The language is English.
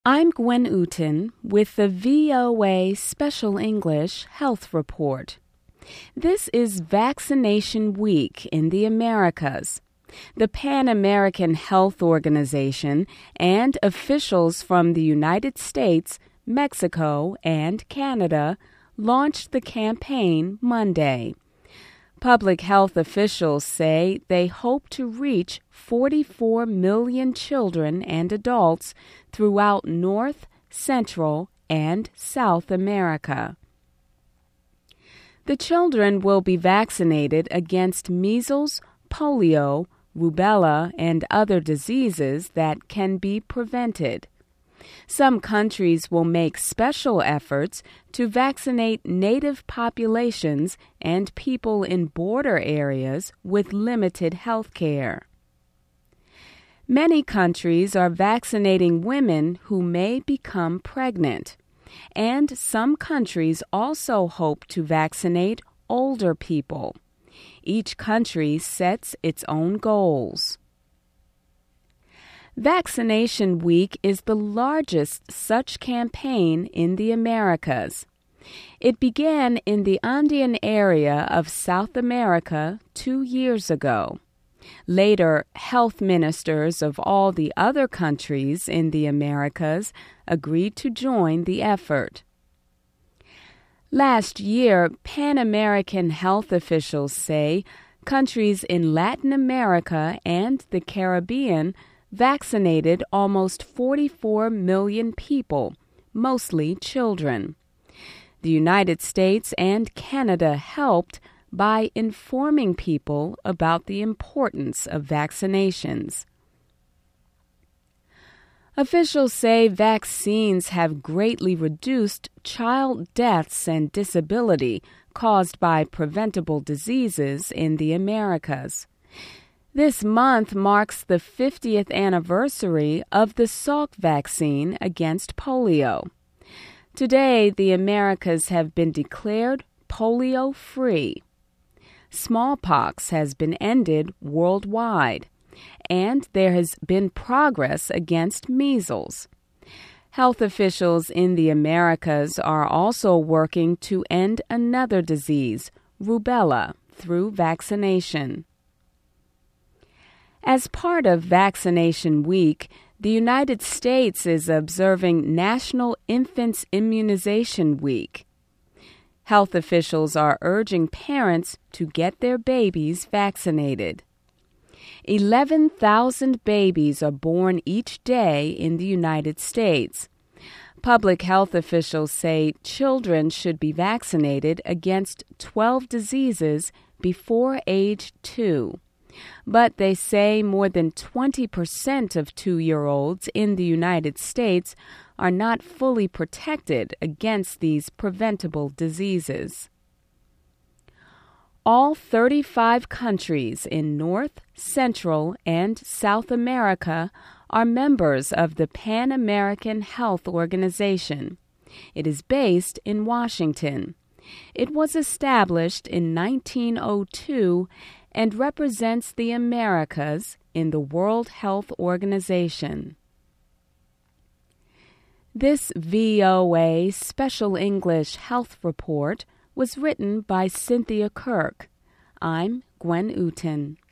I'm Gwen Uten with the VOA Special English Health Report. This is Vaccination Week in the Americas. The Pan American Health Organization and officials from the United States, Mexico, and Canada launched the campaign Monday. Public health officials say they hope to reach 44 million children and adults throughout North, Central, and South America. The children will be vaccinated against measles, polio, rubella, and other diseases that can be prevented. Some countries will make special efforts to vaccinate native populations and people in border areas with limited health care. Many countries are vaccinating women who may become pregnant, and some countries also hope to vaccinate older people. Each country sets its own goals. Vaccination Week is the largest such campaign in the Americas. It began in the Andean area of South America 2 years ago. Later, health ministers of all the other countries in the Americas agreed to join the effort. Last year, Pan American health officials say countries in Latin America and the Caribbean vaccinated almost 44 million people, mostly children. The United States and Canada helped by informing people about the importance of vaccinations. Officials say vaccines have greatly reduced child deaths and disability caused by preventable diseases in the Americas. This month marks the 50th anniversary of the Salk vaccine against polio. Today, the Americas have been declared polio-free. Smallpox has been ended worldwide, and there has been progress against measles. Health officials in the Americas are also working to end another disease, rubella, through vaccination. As part of Vaccination Week, the United States is observing National Infants Immunization Week. Health officials are urging parents to get their babies vaccinated. 11,000 babies are born each day in the United States. Public health officials say children should be vaccinated against 12 diseases before age 2. But they say more than 20% of 2-year-olds in the United States are not fully protected against these preventable diseases. All 35 countries in North, Central, and South America are members of the Pan American Health Organization. It is based in Washington. It was established in 1902 and represents the Americas in the World Health Organization. This VOA Special English Health Report was written by Cynthia Kirk. I'm Gwen Uten.